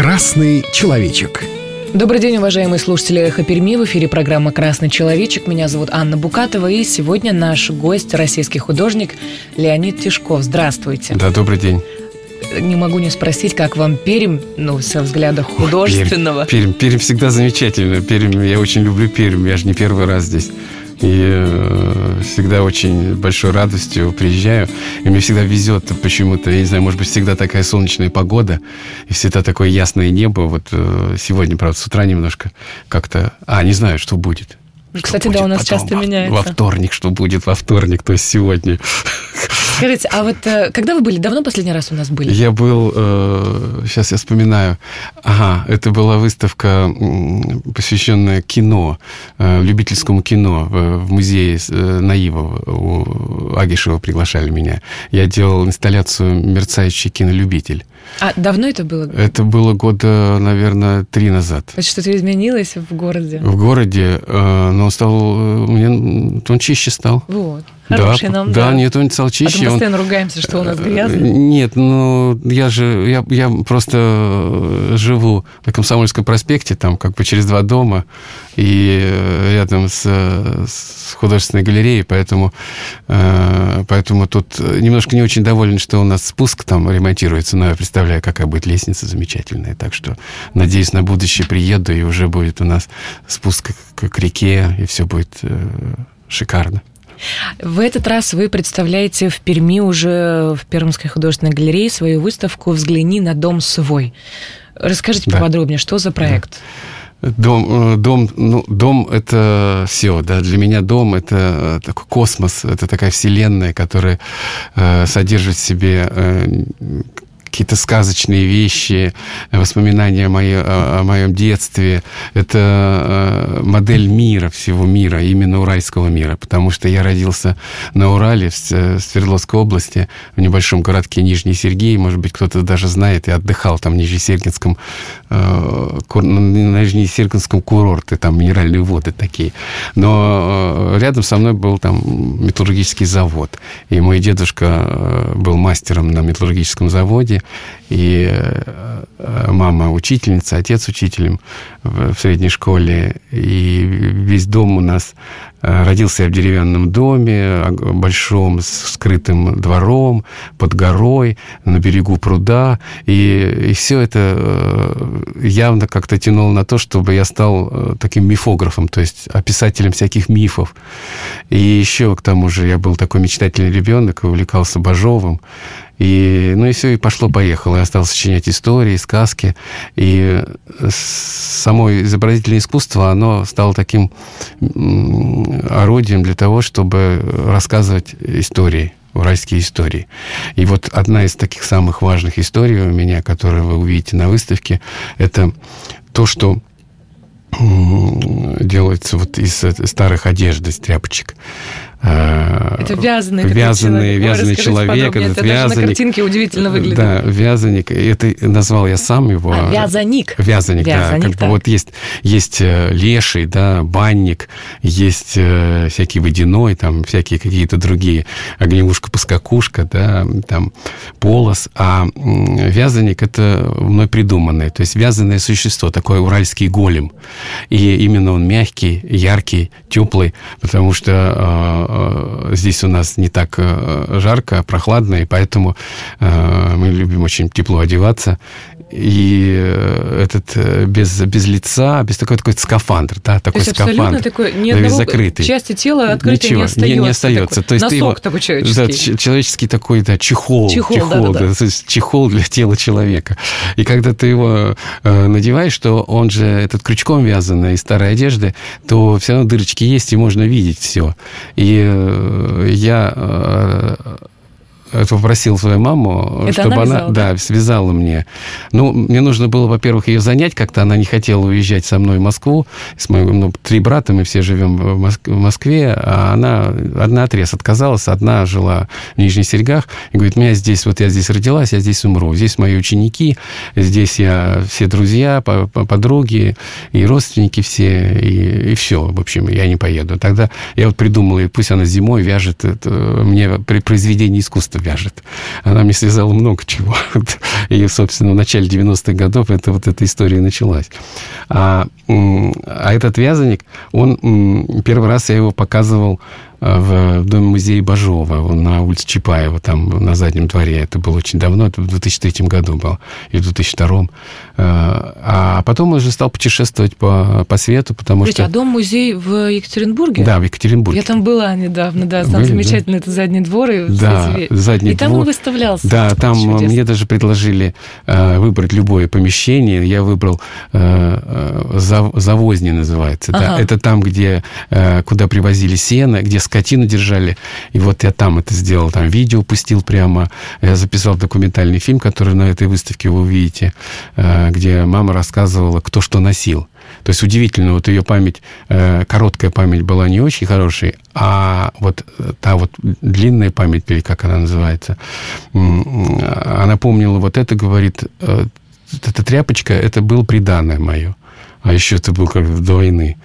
«Красный человечек». Добрый день, уважаемые слушатели «Эхо Перми». В эфире программа «Красный человечек». Меня зовут Анна Букатова. И сегодня наш гость – российский художник Леонид Тишков. Здравствуйте. Да, добрый день. Не могу не спросить, как вам Пермь, со взгляда художественного. Пермь всегда замечательно. Я очень люблю Пермь. Я же не первый раз здесь. И всегда очень большой радостью приезжаю. И мне всегда везет почему-то. Я не знаю, может быть, всегда такая солнечная погода. И всегда такое ясное небо. Вот сегодня, правда, с утра немножко как-то... не знаю, что будет. Кстати, да, у нас часто меняется. Во вторник, что будет во вторник, то есть сегодня. Скажите, а вот когда вы были? Давно последний раз у нас были? Я был, сейчас я вспоминаю. Это была выставка, посвященная кино, любительскому кино в музее Наивова. У Агишева приглашали меня. Я делал инсталляцию «Мерцающий кинолюбитель». Давно это было? Это было года, наверное, 3 назад. Значит, что-то изменилось в городе? В городе, но он чище стал. Вот. Хороший нам, да. Нет, он стал чище. Мы постоянно ругаемся, что у нас грязно. Нет, я просто живу на Комсомольском проспекте, там как бы через 2 дома, и рядом с художественной галереей, поэтому тут немножко не очень доволен, что у нас спуск там ремонтируется, но я представляю, какая будет лестница замечательная, так что, надеюсь, на будущее приеду, и уже будет у нас спуск к реке, и все будет шикарно. В этот раз вы представляете в Перми уже в Пермской художественной галерее свою выставку «Взгляни на дом свой». Расскажите поподробнее, что за проект? Дом – это все, да. Для меня дом – это такой космос, это такая вселенная, которая содержит в себе какие-то сказочные вещи, воспоминания о моем детстве. Это модель мира, всего мира, именно уральского мира, потому что я родился на Урале, в Свердловской области, в небольшом городке Нижний Сергей, может быть, кто-то даже знает, я отдыхал там в Нижнесергинском курорте, там минеральные воды такие. Но рядом со мной был там металлургический завод, и мой дедушка был мастером на металлургическом заводе, и мама учительница, отец учителем в средней школе. И весь дом у нас... Родился я в деревянном доме, большом, с скрытым двором, под горой, на берегу пруда. И все это явно как-то тянуло на то, чтобы я стал таким мифографом, то есть описателем всяких мифов. И еще, к тому же, я был такой мечтательный ребенок, увлекался Бажовым. И все, и пошло-поехало. Я стал сочинять истории, сказки. И само изобразительное искусство, оно стало таким орудием для того, чтобы рассказывать истории, уральские истории. И вот одна из таких самых важных историй у меня, которую вы увидите на выставке, это то, что делается вот из старых одежд, из тряпочек. Это вязаный человек. Это даже на картинке удивительно выглядит. Да, вязаник. Это назвал я сам его. Вязаник. Вязаник, да. Как бы вот есть леший, да, банник, есть всякий водяной, там всякие какие-то другие, огневушка-поскакушка, да, там полос. А вязаник — это мной придуманное. То есть вязаное существо, такой уральский голем. И именно он мягкий, яркий, теплый, потому что здесь у нас не так жарко, прохладно, и поэтому мы любим очень тепло одеваться. И этот без лица, без такой скафандр, да, такой то есть скафандр. Абсолютно такой, ни одного закрытый. Части тела открытой не остается. То есть носок такой человеческий. Да, человеческий такой, да, чехол, да. То есть чехол для тела человека. И когда ты его надеваешь, то он же, этот крючком вязанный из старой одежды, то все равно дырочки есть, и можно видеть все. И я попросил свою маму, чтобы она связала мне. Мне нужно было, во-первых, ее занять как-то. Она не хотела уезжать со мной в Москву. С моим 3 брата, мы все живем в Москве, а она наотрез отказалась. Одна жила в Нижних Серегах и говорит: я здесь родилась, я здесь умру. Здесь мои ученики, здесь все друзья, подруги и родственники все, и все. В общем, я не поеду. Тогда я придумал, пусть она зимой вяжет мне произведение искусства вяжет. Она мне связала много чего. И, собственно, в начале 90-х годов эта история началась. А этот вязаник, первый раз я его показывал в Доме-музее Бажова на улице Чапаева, там на заднем дворе. Это было очень давно, это в 2003 году было, и в 2002. А потом он уже стал путешествовать по свету, потому что... А Дом-музей в Екатеринбурге? Да, в Екатеринбурге. Я там была недавно, да, там замечательный этот задний двор. Да, задний двор. И там он выставлялся. Да, там чудесно. Мне даже предложили выбрать любое помещение. Я выбрал Завозни называется. Да. Это там, куда привозили сено, где скотину держали. И вот я там это сделал, там видео пустил прямо. Я записал документальный фильм, который на этой выставке вы увидите, где мама рассказывала, кто что носил. То есть удивительно, вот ее память, короткая память была не очень хорошей, а вот та вот длинная память, или как она называется, она помнила вот это, говорит, эта тряпочка, это было приданое мое. А еще это был как до войны.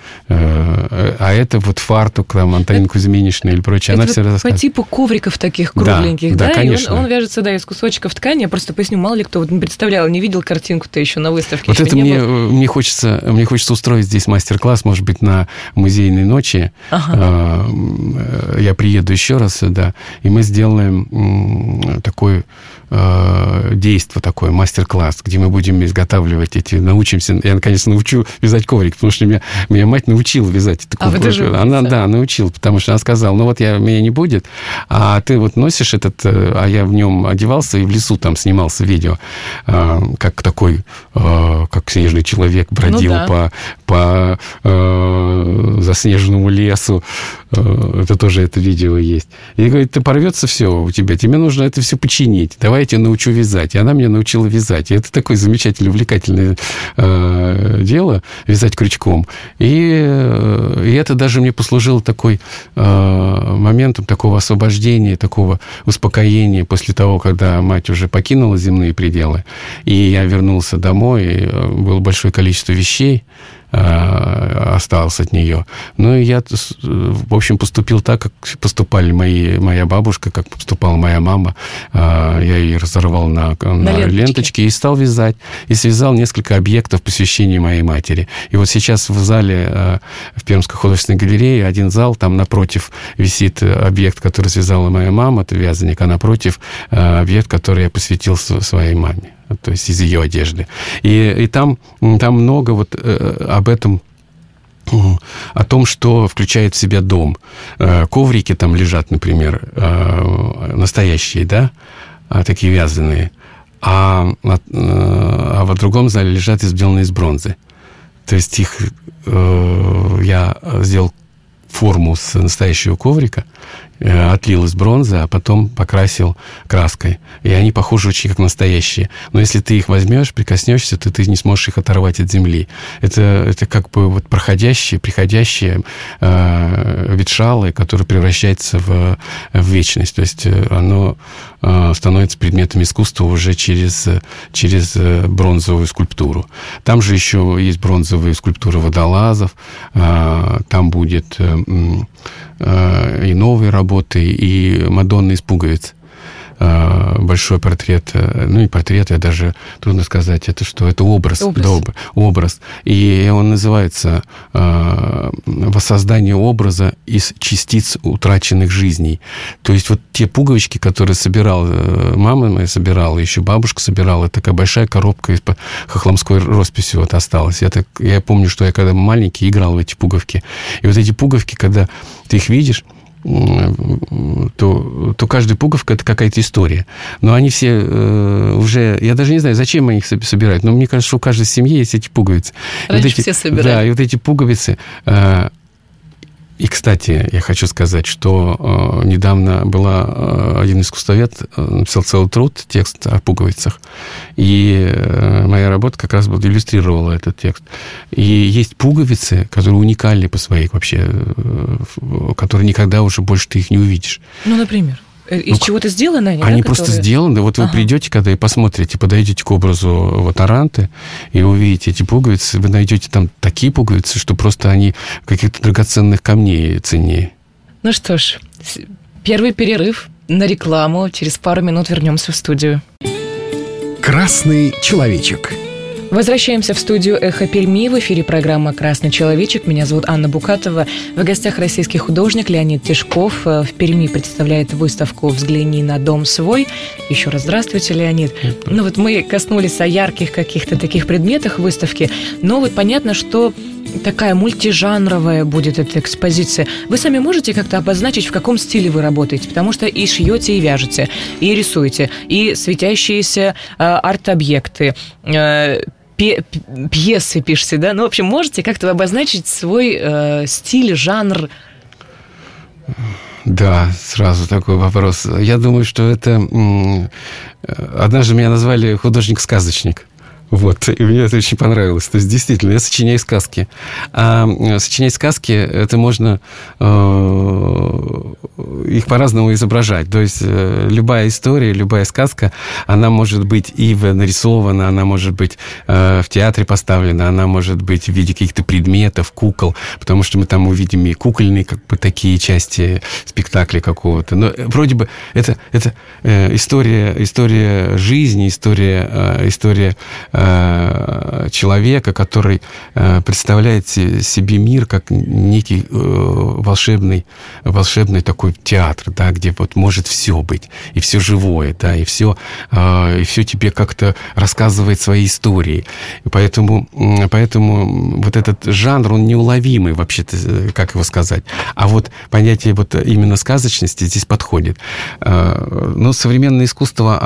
А это вот фартук, там, Антонина Кузьминична или прочее. Она все рассказывает. По типу ковриков таких кругленьких, да? Да, конечно. И он вяжется, да, из кусочков ткани. Я просто поясню, мало ли кто вот не представлял, не видел картинку-то еще на выставке. Вот это мне хочется устроить здесь мастер-класс, может быть, на музейной ночи. Ага. Я приеду еще раз сюда, и мы сделаем такой действо, такой мастер-класс, где мы будем изготавливать научимся. Я, наконец, научу вязать коврик, потому что меня мать научила вязать эту коврик. Она научила, потому что она сказала, меня не будет, а ты вот носишь а я в нем одевался и в лесу там снимался видео, как такой, как снежный человек бродил по заснеженному лесу. Это видео есть. И говорит, ты порвется все у тебя, тебе нужно это все починить. Давай я тебя научу вязать. И она меня научила вязать. И это такое замечательное, увлекательное дело, вязать крючком. И это даже мне послужило такой моментом такого освобождения, такого успокоения после того, когда мать уже покинула земные пределы. И я вернулся домой, и было большое количество вещей, осталось от нее. Ну, и я, в общем, поступил так, как поступали моя бабушка, как поступала моя мама. Я ее разорвал на ленточке и стал вязать. И связал несколько объектов посвящения моей матери. И вот сейчас в зале в Пермской художественной галерее один зал, там напротив висит объект, который связала моя мама, это вязаник, а напротив объект, который я посвятил своей маме. То есть из ее одежды. И там много вот об этом, о том, что включает в себя дом. Коврики там лежат, например, настоящие, да, такие вязаные. А в другом зале лежат сделанные из бронзы. То есть их я сделал форму с настоящего коврика, отлил из бронзы, а потом покрасил краской. И они похожи очень как настоящие. Но если ты их возьмешь, прикоснешься, то ты не сможешь их оторвать от земли. Это как бы вот приходящие ветшалы, которые превращаются в вечность. То есть оно становится предметом искусства уже через бронзовую скульптуру. Там же еще есть бронзовые скульптуры водолазов. Там будет и новые работы, и Мадонна из пуговиц. Большой портрет, ну, не портрет, я даже, трудно сказать, это что? Это образ. Образ. И он называется «Воссоздание образа из частиц утраченных жизней». То есть вот те пуговички, которые мама моя собирала, еще бабушка собирала, это такая большая коробка из хохломской росписи вот осталась. Я помню, что я когда маленький играл в эти пуговки. И вот эти пуговки, когда ты их видишь, то каждая пуговка – это какая-то история. Но они все уже... Я даже не знаю, зачем они их собирают, но мне кажется, что у каждой семьи есть эти пуговицы. Раньше все собирали. Да, и вот эти пуговицы... И, кстати, я хочу сказать, что недавно один искусствовед написал целый труд, текст о пуговицах, и моя работа как раз иллюстрировала этот текст. И есть пуговицы, которые уникальны по своей вообще, которые никогда уже больше ты их не увидишь. Ну, например? Из чего-то сделаны они? Они просто сделаны. Вот вы придете, когда и посмотрите, подойдете к образу вот Аранты, и увидите эти пуговицы, вы найдете там такие пуговицы, что просто они каких-то драгоценных камней ценнее. Ну что ж, первый перерыв. на рекламу. Через пару минут вернемся в студию. «Красный человечек». Возвращаемся в студию «Эхо Перми». В эфире программа «Красный человечек». Меня зовут Анна Букатова. В гостях российский художник Леонид Тишков. В Перми представляет выставку «Взгляни на дом свой». Еще раз здравствуйте, Леонид. Ну вот мы коснулись о ярких каких-то таких предметах выставки. Но вот понятно, что такая мультижанровая будет эта экспозиция. Вы сами можете как-то обозначить, в каком стиле вы работаете? Потому что и шьете, и вяжете, и рисуете, и светящиеся арт-объекты, пьесы пишете, да? Ну, в общем, можете как-то обозначить свой стиль, жанр? Да, сразу такой вопрос. Я думаю, что это... Однажды меня назвали художник-сказочник. Вот, и мне это очень понравилось. То есть, действительно, я сочиняю сказки. А сочинять сказки, это можно их по-разному изображать. То есть, любая история, любая сказка, она может быть и нарисована, она может быть в театре поставлена, она может быть в виде каких-то предметов, кукол, потому что мы там увидим и кукольные, как бы, такие части спектакля какого-то. Но вроде бы это история жизни, история человека, который представляет себе мир как некий волшебный такой театр, да, где вот может все быть, и все живое, да, и все тебе как-то рассказывает свои истории. И поэтому вот этот жанр, он неуловимый вообще-то, как его сказать. А вот понятие вот именно сказочности здесь подходит. Но современное искусство,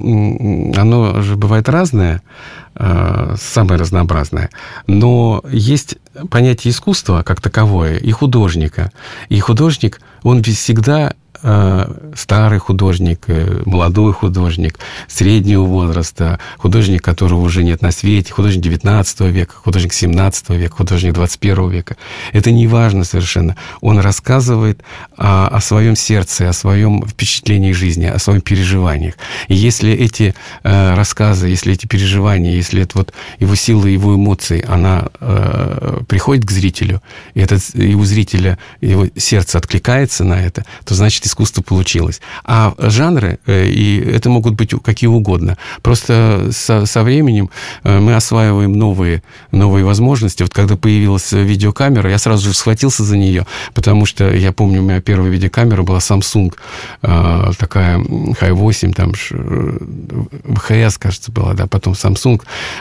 оно же бывает разное, самое разнообразное. Но есть понятие искусства как таковое и художника. И художник, он ведь всегда старый художник, молодой художник, среднего возраста, художник, которого уже нет на свете, художник 19 века, художник 17 века, художник 21 века. Это не важно совершенно. Он рассказывает о своем сердце, о своем впечатлении жизни, о своих переживаниях. И если эти рассказы, если эти переживания, если это вот его сила, его эмоции, она приходит к зрителю, и у зрителя его сердце откликается на это, то значит, искусство получилось. А жанры, и это могут быть какие угодно. Просто со временем мы осваиваем новые возможности. Вот когда появилась видеокамера, я сразу же схватился за нее, потому что я помню, у меня первая видеокамера была Samsung, такая Hi8, там ВХС, кажется, была, да, потом Samsung,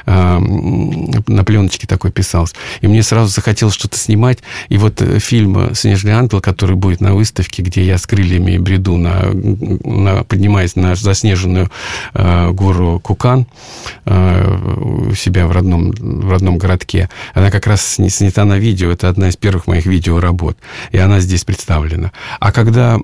на пленочке такой писался. И мне сразу захотелось что-то снимать. И вот фильм «Снежный ангел», который будет на выставке, где я с крыльями бреду, поднимаясь на заснеженную гору Кукан у себя в родном городке. Она как раз снята на видео. Это одна из первых моих видеоработ. И она здесь представлена. А когда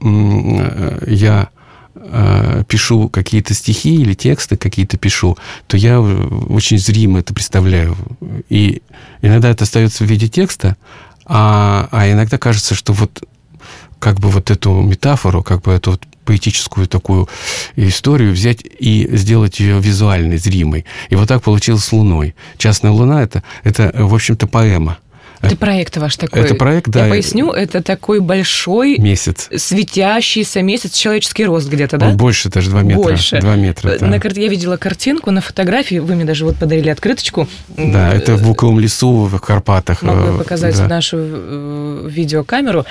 я пишу какие-то стихи или тексты какие-то пишу, то я очень зримо это представляю. И иногда это остается в виде текста, а иногда кажется, что вот как бы вот эту метафору, как бы эту вот поэтическую такую историю взять и сделать ее визуальной, зримой. И вот так получилось с Луной. «Частная луна» — это, в общем-то, поэма. Это проект ваш такой. Это проект, да. Я поясню, это такой большой месяц, светящийся месяц, человеческий рост где-то, да? Он больше, даже 2 метра. Больше. 2 метра, да. Я видела картинку на фотографии, вы мне даже вот подарили открыточку. Да, это в Буковом лесу, в Карпатах. Могу показать нашу видеокамеру.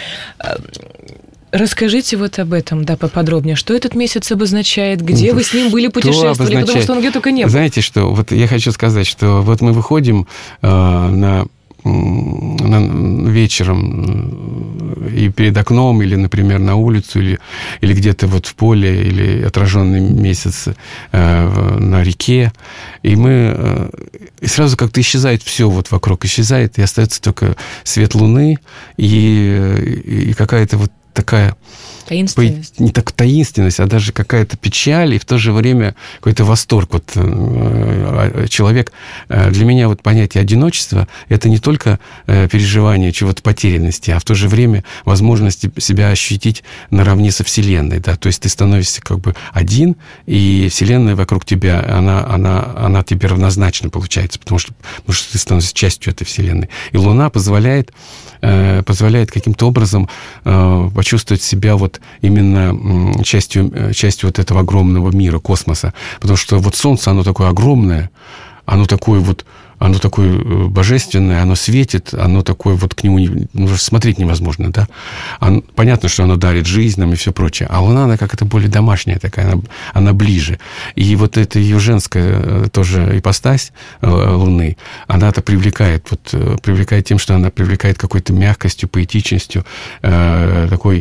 Расскажите вот об этом, да, поподробнее. Что этот месяц обозначает? Где вы с ним были, путешествовали? Потому что он где только не был. Знаете что, вот я хочу сказать, что вот мы выходим вечером и перед окном, или, например, на улицу, или где-то вот в поле, или отраженный месяц на реке, и и сразу как-то исчезает все вот вокруг, исчезает, и остается только свет луны и какая-то вот такая... Таинственность. Не так таинственность, а даже какая-то печаль, и в то же время какой-то восторг. Вот человек... Для меня вот понятие одиночества — это не только переживание чего-то потерянности, а в то же время возможность себя ощутить наравне со Вселенной. Да? То есть ты становишься как бы один, и Вселенная вокруг тебя, она тебе равнозначна получается, потому что ты становишься частью этой Вселенной. И Луна позволяет каким-то образом почувствовать себя вот вот именно частью вот этого огромного мира, космоса. Потому что вот Солнце, оно такое огромное, оно такое божественное, оно светит, оно такое вот к нему смотреть невозможно, да. Понятно, что оно дарит жизнь нам и все прочее. А Луна, она как-то более домашняя такая, она ближе. И вот эта ее женская тоже ипостась Луны, она-то привлекает тем, что она привлекает какой-то мягкостью, поэтичностью, такой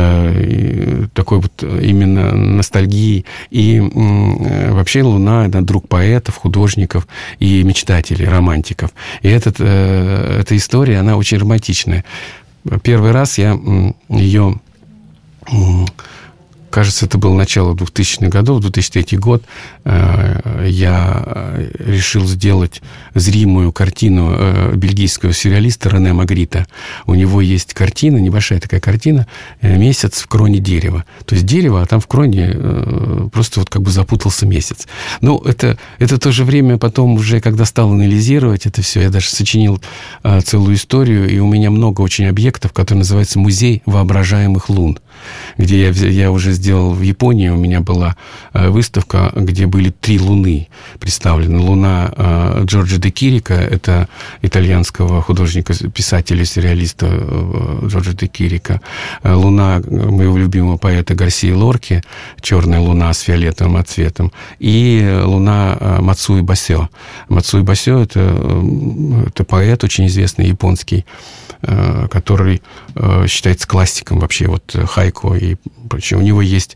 вот именно ностальгией. И вообще Луна, она друг поэтов, художников и мечтателей, романтиков. И эта история, она очень романтичная. Первый раз я ее... Кажется, это было начало 2000-х годов, 2003 год. Я решил сделать зримую картину бельгийского сюрреалиста Рене Магрита. У него есть картина, небольшая такая картина, «Месяц в кроне дерева». То есть дерево, а там в кроне просто вот как бы запутался месяц. Но это в то же время потом уже, когда стал анализировать это все, я даже сочинил целую историю, и у меня много очень объектов, которые называются «Музей воображаемых лун», где я уже сделал в Японии, у меня была выставка, где были 3 луны представлены. Луна Джорджо де Кирика, это итальянского художника, писателя, сюрреалиста Джорджо де Кирика. Луна моего любимого поэта Гарсии Лорки, черная луна с фиолетовым отцветом. И луна Мацуи Басё. Мацуи Басё — это поэт очень известный, японский, который считается классиком вообще вот хайку и прочее. У него есть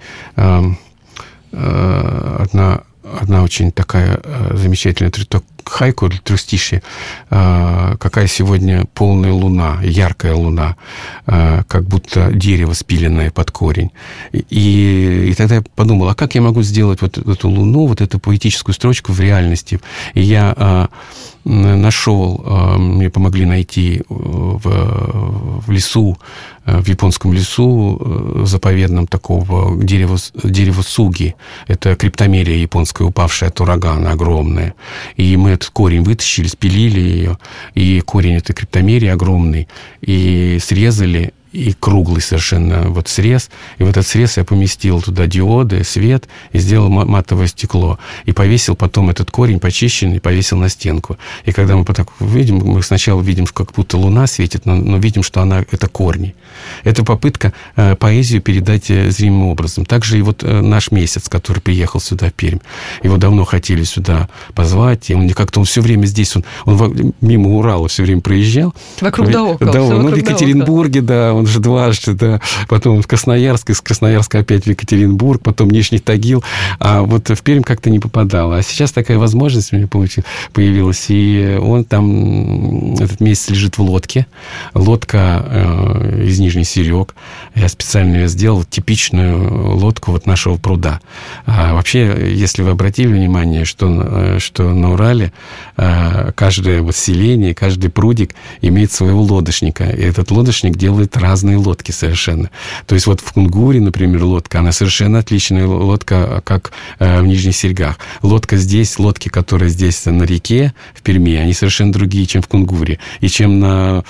одна очень такая замечательная хайку для трёстишья, какая сегодня полная луна, яркая луна, как будто дерево, спиленное под корень. И тогда я подумал, а как я могу сделать вот эту луну, вот эту поэтическую строчку в реальности? И я нашел, мне помогли найти в лесу, в японском лесу заповедном такого дерева суги. Это криптомерия японская, упавшая от урагана, огромная. И мы этот корень вытащили, спилили ее, и корень этой криптомерии огромный, и срезали, и круглый совершенно вот срез. И в этот срез я поместил туда диоды, свет, и сделал матовое стекло. И повесил потом этот корень почищенный, повесил на стенку. И когда мы так видим, мы сначала видим, как будто луна светит, но видим, что это корни. Это попытка поэзию передать зримым образом. Также и вот наш месяц, который приехал сюда, в Пермь. Его давно хотели сюда позвать, и он все время здесь, он мимо Урала все время проезжал. Вокруг да около. Да, в Екатеринбурге, да, он же дважды, да, потом в Красноярск, из Красноярска опять в Екатеринбург, потом Нижний Тагил, а вот в Пермь как-то не попадал. А сейчас такая возможность у меня появилась, и он там, этот месяц лежит в лодке. Лодка из Нижний Серег. Я специально ее сделал, типичную лодку вот нашего пруда. А вообще, если вы обратили внимание, что на Урале каждое вот селение, каждый прудик имеет своего лодочника, и этот лодочник делает разные лодки совершенно. То есть вот в Кунгуре, например, лодка, она совершенно отличная лодка, как в Нижних Серегах. Лодка здесь, лодки, которые здесь на реке, в Перми, они совершенно другие, чем в Кунгуре, и чем на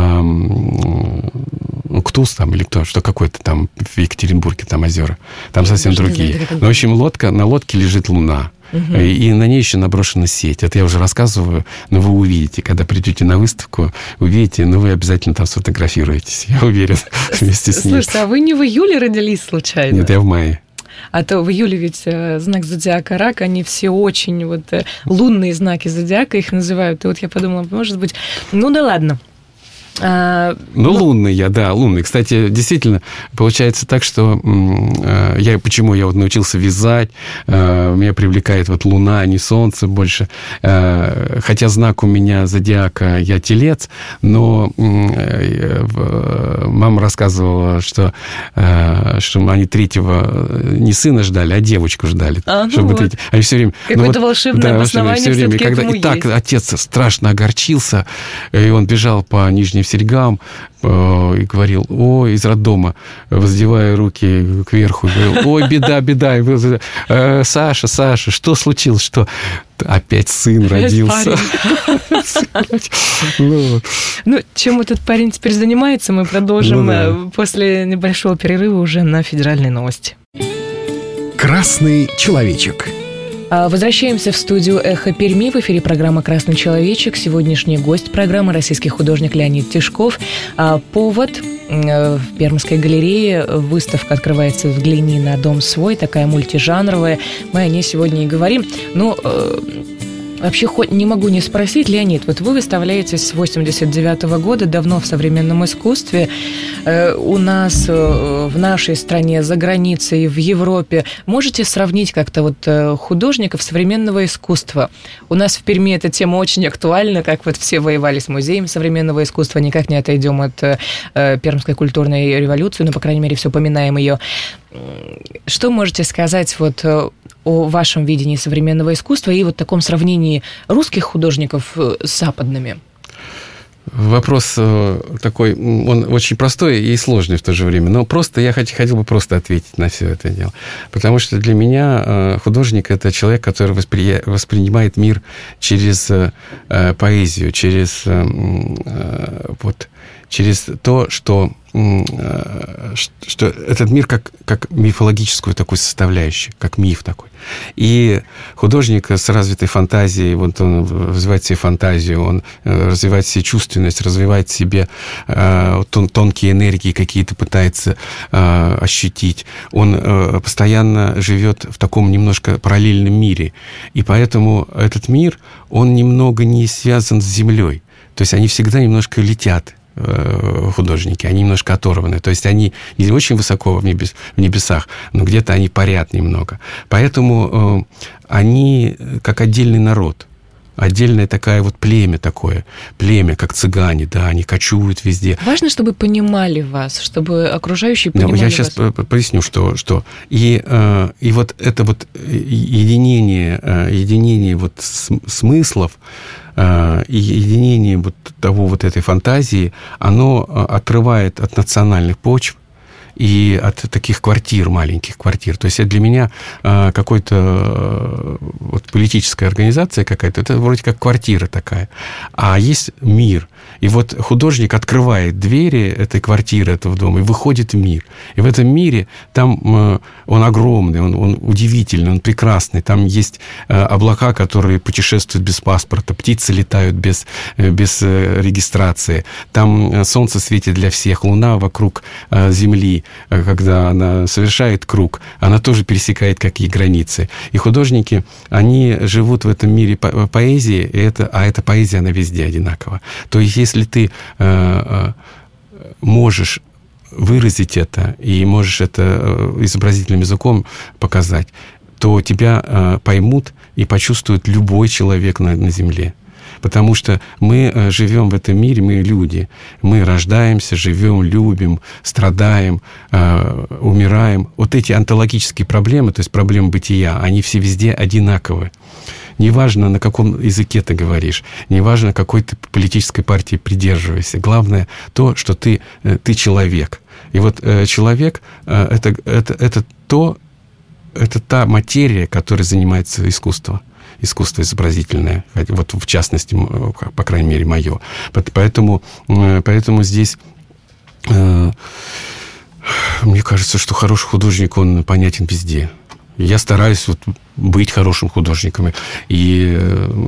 Уктус там, или кто, что какой-то там в Екатеринбурге, там озера. Там совсем другие. В общем, на лодке лежит луна. Угу. И на ней еще наброшена сеть. Это я уже рассказываю, но вы увидите, когда придете на выставку, увидите, но вы обязательно там сфотографируетесь, я уверен, вместе с ней. Слушайте, а вы не в июле родились случайно? Нет, я в мае. А то в июле ведь знак зодиака Рак, они все очень лунные знаки зодиака их называют. И вот я подумала, может быть, ну да ладно. Лунный я, да, лунный. Кстати, действительно, получается так, что почему я вот научился вязать, меня привлекает вот луна, а не солнце больше. Хотя знак у меня зодиака, я телец, но мама рассказывала, что они 3-го не сына ждали, а девочку ждали. Они все время... Какое-то волшебное обоснование все-таки этому есть. И так отец страшно огорчился, и он бежал по Нижней серьгам и говорил: ой, из роддома, воздевая руки кверху, говорил: ой, беда, беда. И Саша, что случилось, что? Опять сын родился. Ну, чем этот парень теперь занимается, мы продолжим после небольшого перерыва уже на федеральной новости. Красный человечек. Возвращаемся в студию «Эхо Перми». В эфире программа «Красный человечек». Сегодняшний гость программы — российский художник Леонид Тишков. Повод: в Пермской галерее выставка открывается «Взгляни на дом свой», такая мультижанровая. Мы о ней сегодня и говорим. Но вообще, хоть не могу не спросить, Леонид, вот вы выставляетесь с 89-го года, давно в современном искусстве. У нас в нашей стране, за границей, в Европе. Можете сравнить как-то вот художников современного искусства? У нас в Перми эта тема очень актуальна, как вот все воевали с музеем современного искусства, никак не отойдем от Пермской культурной революции, но, по крайней мере, все поминаем ее. Что можете сказать вот о вашем видении современного искусства и вот таком сравнении русских художников с западными? Вопрос такой, он очень простой и сложный в то же время. Но просто я хотел бы просто ответить на все это дело. Потому что для меня художник – это человек, который воспринимает мир через поэзию, через то, что этот мир как мифологическую такую составляющую, как миф такой. И художник с развитой фантазией, вот он развивает себе фантазию, он развивает себе чувственность, развивает в себе тонкие энергии какие-то, пытается ощутить. Он постоянно живет в таком немножко параллельном мире. И поэтому этот мир, он немного не связан с землей. То есть они всегда немножко летят, художники, они немножко оторваны. То есть они не очень высоко в небесах, но где-то они парят немного. Поэтому они как отдельный народ. Отдельное такое вот племя, как цыгане, да, они кочуют везде. Важно, чтобы понимали вас, чтобы окружающие понимали вас. Я сейчас поясню, что. И вот это вот единение вот смыслов, и единение вот того вот этой фантазии, оно отрывает от национальных почв и от таких маленьких квартир. То есть это для меня какой-то вот политическая организация какая-то, это вроде как квартира такая. А есть мир. И вот художник открывает двери этой квартиры, этого дома, и выходит в мир. И в этом мире там он огромный, он удивительный, он прекрасный. Там есть облака, которые путешествуют без паспорта, птицы летают без регистрации. Там солнце светит для всех, луна вокруг Земли, когда она совершает круг, она тоже пересекает какие границы. И художники, они живут в этом мире поэзии, а эта поэзия, она везде одинакова. То есть, если ты можешь выразить это, и можешь это изобразительным языком показать, то тебя поймут и почувствует любой человек на Земле. Потому что мы живем в этом мире, мы люди. Мы рождаемся, живем, любим, страдаем, умираем. Вот эти онтологические проблемы, то есть проблемы бытия, они все везде одинаковы. Неважно, на каком языке ты говоришь, неважно, какой ты политической партии придерживаешься. Главное то, что ты человек. И вот человек это та материя, которой занимается искусство изобразительное, вот в частности, по крайней мере, мое. Поэтому здесь мне кажется, что хороший художник, он понятен везде. Я стараюсь быть хорошим художником, и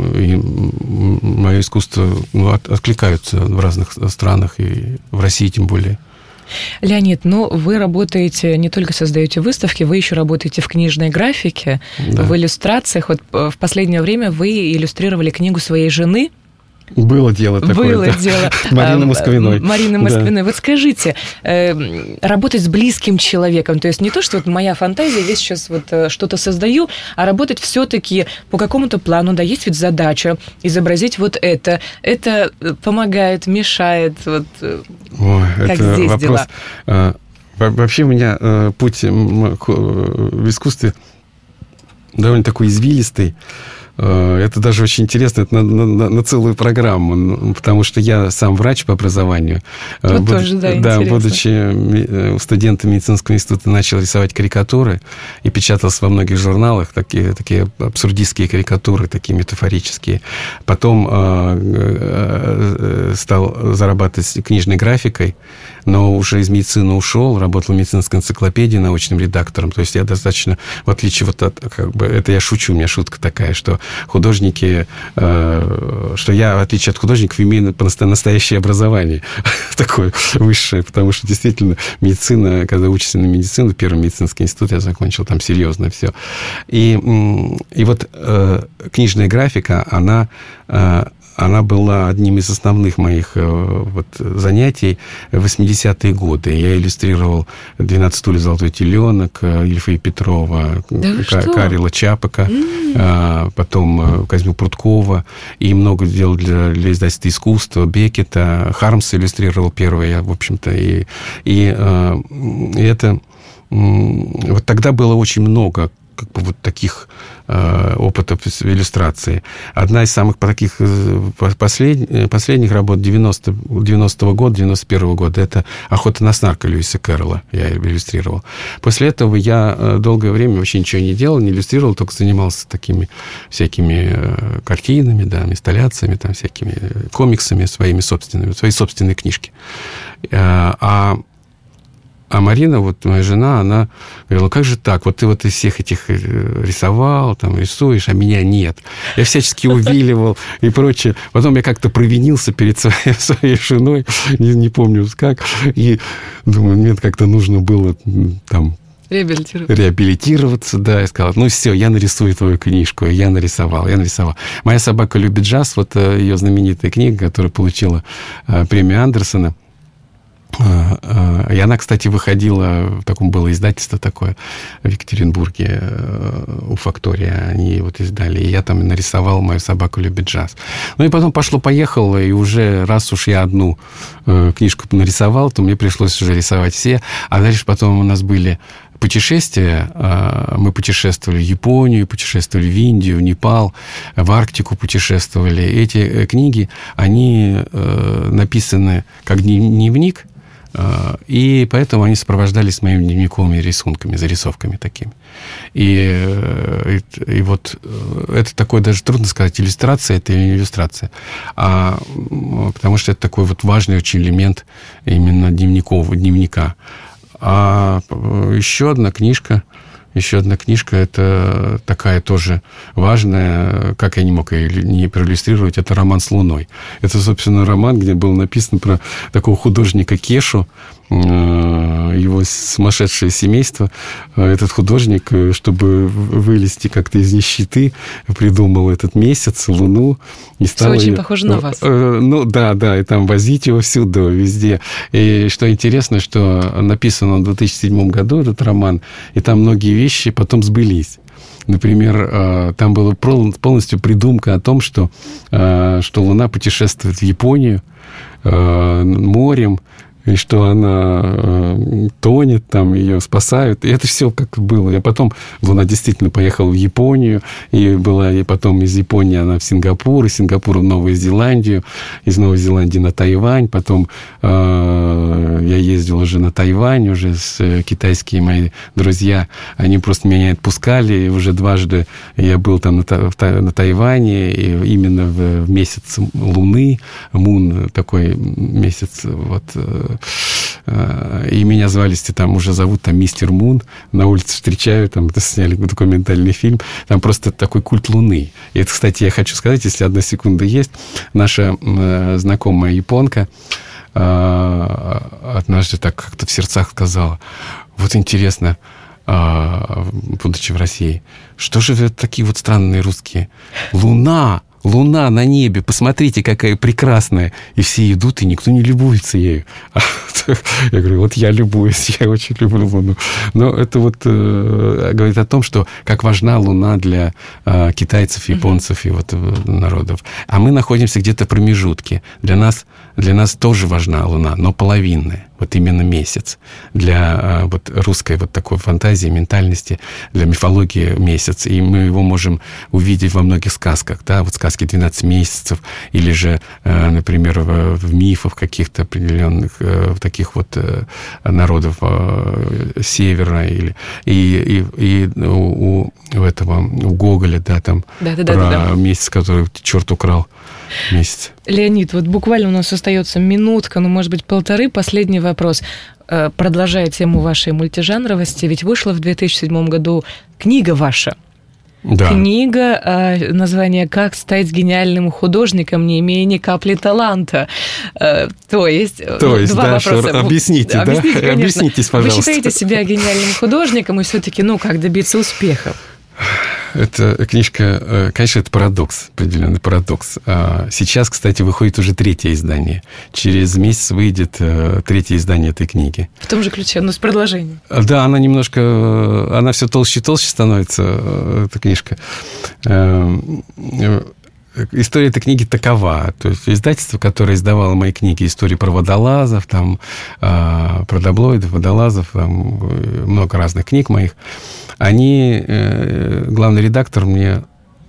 мое искусство откликаются в разных странах, и в России тем более. Леонид, вы работаете, не только создаете выставки, вы еще работаете в книжной графике, да, в иллюстрациях. Вот в последнее время вы иллюстрировали книгу своей жены. Было дело такое. Было дело. Марины Москвиной. Марины Москвиной. Да. Вот скажите, работать с близким человеком, то есть не то, что вот моя фантазия, я сейчас вот что-то создаю, а работать все-таки по какому-то плану, да, есть ведь задача изобразить вот это. Это помогает, мешает, вот как это здесь вопрос, дела? Вообще у меня путь в искусстве довольно такой извилистый. Это даже очень интересно, это на целую программу, потому что я сам врач по образованию. Тоже, да, интересно. Будучи студентом медицинского института, начал рисовать карикатуры и печатался во многих журналах, такие абсурдистские карикатуры, такие метафорические. Потом стал зарабатывать книжной графикой, но уже из медицины ушел, работал в медицинской энциклопедии научным редактором. То есть я достаточно, в отличие вот от, это я шучу, у меня шутка такая, что художники, что я, в отличие от художников, имею настоящее образование такое высшее, потому что действительно медицина, когда учишься на медицину, первый медицинский институт я закончил, там серьезно все. И вот книжная графика, она была одним из основных моих занятий в 80-е годы. Я иллюстрировал «12 стульев, золотой теленок», Ильфа и Петрова, Карела Чапака, потом Козьму Прудкова, и много делал для издательства искусства, Беккета, Хармса иллюстрировал первое, в общем-то, и это... Вот тогда было очень много таких опытов иллюстрации. Одна из самых таких последних работ 90-го года, 91-го года, это «Охота на снарка» Льюиса Кэрролла. Я иллюстрировал. После этого я долгое время вообще ничего не делал, не иллюстрировал, только занимался такими всякими картинами, да, инсталляциями, там, всякими комиксами своими собственными, свои собственные книжки. А Марина, вот моя жена, она говорила, как же так? Вот ты из всех этих рисовал, там, рисуешь, а меня нет. Я всячески увиливал и прочее. Потом я как-то провинился перед своей женой, не помню как, и думаю, мне как-то нужно было там... Реабилитироваться, да. Я сказал, все, я нарисую твою книжку. И я нарисовал. «Моя собака любит джаз», вот ее знаменитая книга, которая получила премию Андерсона. И она, кстати, выходила, было издательство такое в Екатеринбурге, у «Фактория», они издали, и я там нарисовал «Мою собаку любит джаз». И потом пошло-поехало, и уже раз уж я одну книжку нарисовал, то мне пришлось уже рисовать все, а дальше потом у нас были путешествия, мы путешествовали в Японию, путешествовали в Индию, в Непал, в Арктику путешествовали. Эти книги, они написаны как дневник, и поэтому они сопровождались моими дневниковыми рисунками, зарисовками такими. И вот это такое, даже трудно сказать, иллюстрация это или не иллюстрация, потому что это такой важный очень элемент именно дневника. А еще одна книжка, это такая тоже важная, как я не мог ее не проиллюстрировать, это роман «С луной». Это, собственно, роман, где было написано про такого художника Кешу, его сумасшедшее семейство. Этот художник, чтобы вылезти как-то из нищеты, придумал этот месяц, луну. И стал все очень похоже на вас. Да, и там возить его всюду, везде. И что интересно, что написан он в 2007 году, этот роман, и там многие вещи потом сбылись. Например, там была полностью придумка о том, что Луна путешествует в Японию морем, и что она тонет, там ее спасают. И это все как было. Я потом, Луна действительно поехала в Японию, и потом из Японии она в Сингапур, из Сингапура в Новую Зеландию, из Новой Зеландии на Тайвань. Потом я ездил уже на Тайвань, уже с китайские мои друзья, они просто меня не отпускали, и уже дважды я был там на Тайване, и именно в месяц Луны, Мун, такой месяц, и меня звали, там уже зовут там мистер Мун, на улице встречаю, там сняли документальный фильм, там просто такой культ Луны. И это, кстати, я хочу сказать, если одна секунда есть, наша знакомая японка однажды так как-то в сердцах сказала, вот интересно, будучи в России, что же вы такие странные русские? Луна на небе, посмотрите, какая прекрасная. И все идут, и никто не любуется ею. Я говорю, я любуюсь, я очень люблю Луну. Но это говорит о том, что как важна Луна для китайцев, японцев и народов. А мы находимся где-то в промежутке. Для нас для нас тоже важна Луна, но половинная. Вот именно месяц. Для вот русской вот такой фантазии, ментальности, для мифологии месяц. И мы его можем увидеть во многих сказках. Да? Вот сказки «12 месяцев», или же, например, в мифах каких-то определенных таких вот народов Севера. И у Гоголя, да, там про месяц, который черт украл. Месяц. Леонид, вот буквально у нас остается минутка, ну, может быть, полторы. Последний вопрос. Продолжая тему вашей мультижанровости, ведь вышла в 2007 году книга ваша. Да. Книга, название «Как стать гениальным художником, не имея ни капли таланта». То есть два вопроса. Объясните, да? Объяснитесь, пожалуйста. Вы считаете себя гениальным художником, и все-таки, как добиться успеха? Эта книжка, конечно, это парадокс, определенный парадокс. Сейчас, кстати, выходит уже 3-е издание. Через месяц выйдет 3-е издание этой книги. В том же ключе, но с продолжением. Да, она все толще и толще становится, эта книжка. История этой книги такова. То есть издательство, которое издавало мои книги, истории про водолазов, там, про даблоидов, водолазов, там, много разных книг моих, главный редактор мне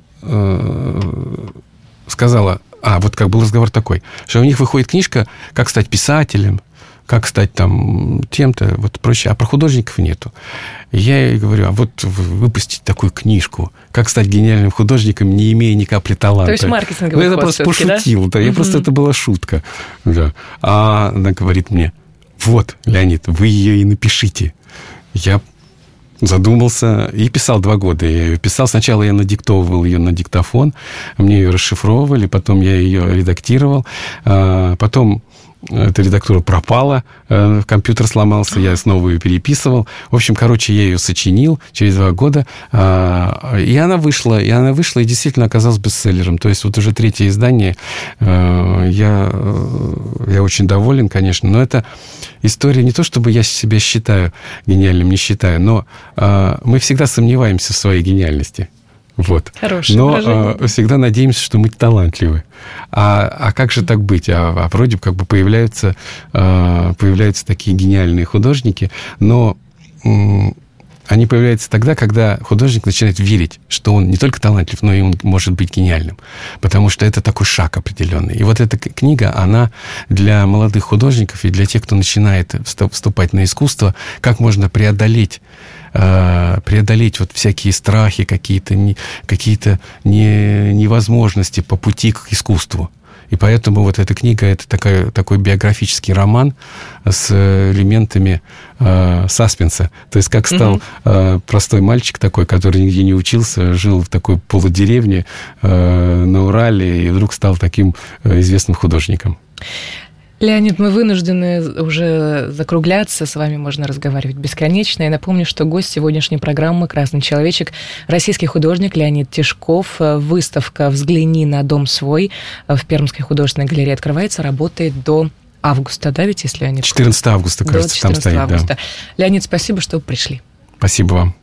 сказала, вот как был разговор такой, что у них выходит книжка «Как стать писателем», как стать там тем-то, вот проще, а про художников нету. Я ей говорю, вот выпустить такую книжку, как стать гениальным художником, не имея ни капли таланта. То есть маркетинговый ход. Я просто пошутил, да? Это была шутка. Да. А она говорит мне, вот, Леонид, вы ее и напишите. Я задумался и писал 2 года. Я ее писал. Сначала я надиктовывал ее на диктофон, мне ее расшифровывали, потом я ее редактировал, потом эта редактура пропала, компьютер сломался, я снова ее переписывал. В общем, я ее сочинил через 2 года, и она вышла, и действительно оказалась бестселлером. То есть вот уже 3-е издание, я очень доволен, конечно, но это история не то, чтобы я себя считаю гениальным, не считаю, но мы всегда сомневаемся в своей гениальности. Вот. Но всегда надеемся, что мы талантливы. А как же так быть? Вроде как бы появляются такие гениальные художники, но они появляются тогда, когда художник начинает верить, что он не только талантлив, но и он может быть гениальным. Потому что это такой шаг определенный. И вот эта книга, она для молодых художников и для тех, кто начинает вступать на искусство, как можно преодолеть вот всякие страхи, какие-то невозможности по пути к искусству. И поэтому вот эта книга – это такой биографический роман с элементами саспенса. То есть как стал простой мальчик такой, который нигде не учился, жил в такой полудеревне на Урале, и вдруг стал таким известным художником. Леонид, мы вынуждены уже закругляться. С вами можно разговаривать бесконечно. Я напомню, что гость сегодняшней программы «Красный человечек» – российский художник Леонид Тишков. Выставка «Взгляни на дом свой» в Пермской художественной галерее открывается, работает до августа, да, ведь, если я не... 14 августа, кажется, там стоит. Августа. Да. Леонид, спасибо, что пришли. Спасибо вам.